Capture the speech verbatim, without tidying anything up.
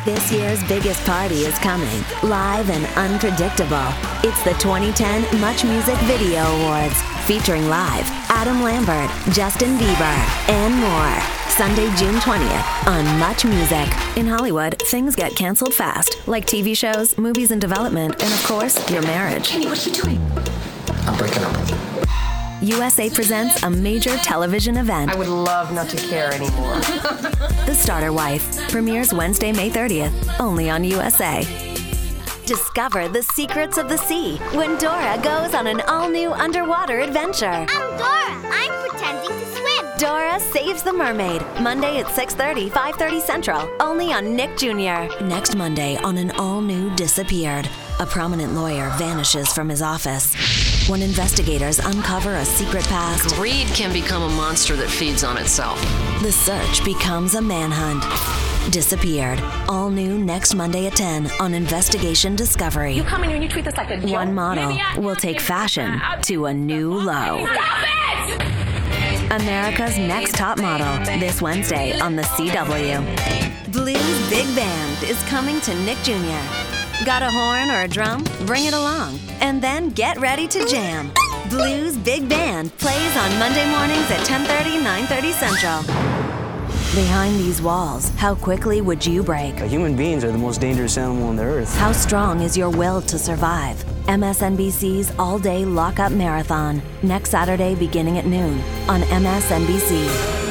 This year's biggest party is coming, live and unpredictable. It's the twenty ten Much Music Video Awards, featuring live Adam Lambert, Justin Bieber, and more. Sunday, June twentieth on Much Music. In Hollywood, things get canceled fast, like T V shows, movies in development, and of course, your marriage. Kenny, what are you doing? I'm breaking up with you. U S A presents a major television event. I would love not to care anymore. The Starter Wife premieres Wednesday, May thirtieth, only on U S A. Discover the secrets of the sea when Dora goes on an all-new underwater adventure. I'm Dora. I'm pretending to swim. Dora Saves the Mermaid, Monday at six thirty, five thirty Central, only on Nick Junior Next Monday on an all-new Disappeared. A prominent lawyer vanishes from his office when investigators uncover a secret past. Greed can become a monster that feeds on itself. The search becomes a manhunt. Disappeared. All new next Monday at ten on Investigation Discovery. You come in here and you treat this like a joke. One model will take fashion to a new low. Stop it! America's Next Top Model, this Wednesday on the C W. Blues Big Band is coming to Nick Junior Got a horn or a drum? Bring it along. And then get ready to jam. Blues Big Band plays on Monday mornings at ten thirty, nine thirty Central. Behind these walls, how quickly would you break? Human beings are the most dangerous animal on the earth. How strong is your will to survive? M S N B C's All-Day Lockup Marathon, next Saturday beginning at noon on M S N B C.